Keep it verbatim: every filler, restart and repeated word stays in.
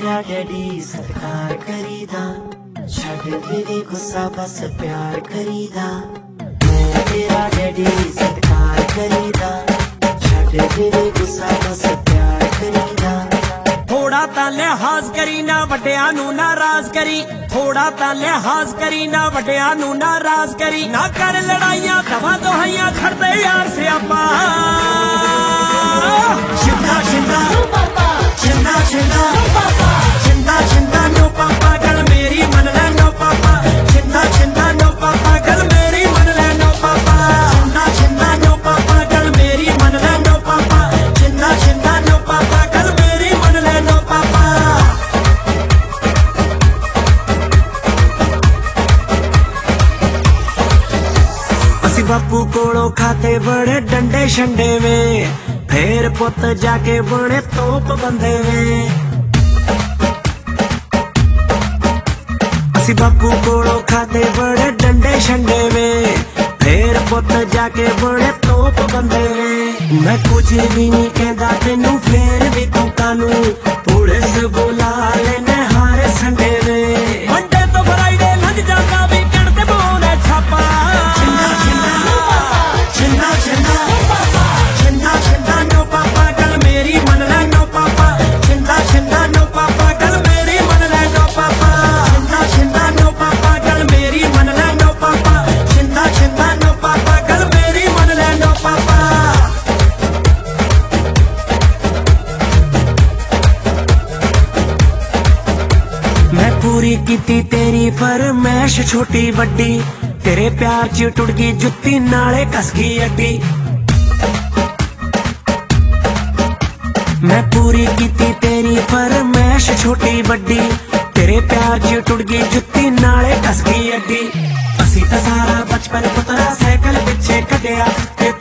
तेरा डैडी सत्कार करीदा, छड़ तेरे गुस्सा बस प्यार करीदा। मैं तेरा डैडी सत्कार करीदा, छड़ तेरे गुस्सा बस प्यार करीदा। थोड़ा ता लिहाज करी ना वड्डियां नू नाराज करी, थोड़ा ता लिहाज करी ना वड्डियां नू नाराज करी। ना कर लड़ाइयां दवा दोहाइयां छड़दे यार स्यापा। छिंदा छिंदा छिंदा छिंदा छिंदा छिंदा नो पापा गल मेरी मन ले नो पापा। छिंदा छिंदा नो पापा गल मेरी मन ले नो पापा। छिंदा छिंदा नो पापा गल मेरी मन ले नो पापा। छिंदा छिंदा नो पापा गल मेरी मन ले नो पापा। असी बापू कोलों खाते बड़े डंडे शंडे में, फिर पुत जाके बने तोप बंदे में। असी बापू कोलों खाते बड़े डंडे शंडे में, फिर पुत जाके बने तोप बंदे में। मैं कुछ भी नहीं कहता तेनू फिर भी तू कानू, पुलिस बुला लेने हर संडे में। मंडे तो फ्राइडे लग जाता वीकेंड ते बोने छापा। छिंदा छिंदा छिंदा छिंदा छिंदा छिंदा नो पापा गल मेरी मन ले नो पापा। छिंदा छिंदा नो पापा गल मेरी मन ले नो पापा। छिंदा छिंदा नो पापा गल मेरी मन ले नो पापा। छिंदा छिंदा नो पापा गल मेरी मन ले नो पापा। मैं पूरी कीती तेरी फरमैश छोटी वड्डी, तेरे प्यार च टुट गई जुत्ती नाले कस गई अड्डी। मैं पूरी कीती तेरी फरमैश छोटी वड्डी, तेरे प्यार च टुट गई जुत्ती नाले कस गई अड्डी। असी तो सारा बचपन पुतरा साइकिल पिछे कटिया, ते